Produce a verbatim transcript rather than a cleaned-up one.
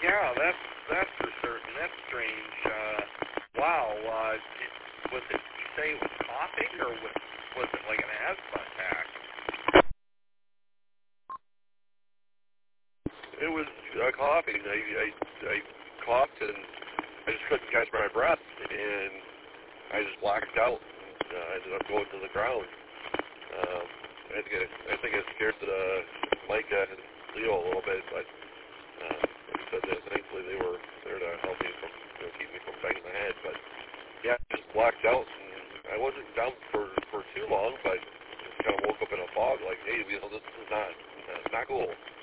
Yeah, that's that's for certain. That's strange. Uh, wow. Uh, did, was it? You say it was coughing, or was, was it like an asthma attack? It was uh, coughing. I, I I coughed and I just couldn't catch my breath, and I just blacked out. And, uh, I ended up going to the ground. Um, I think I, I think I scared uh, Micah and Leo a little bit, but uh, like I said, that thankfully they were there to help me from, you know, keep me from banging my head. But yeah, I just blacked out, and I wasn't down for for too long, but just kind of woke up in a fog, like, hey, you know, this is not, uh, it's not cool.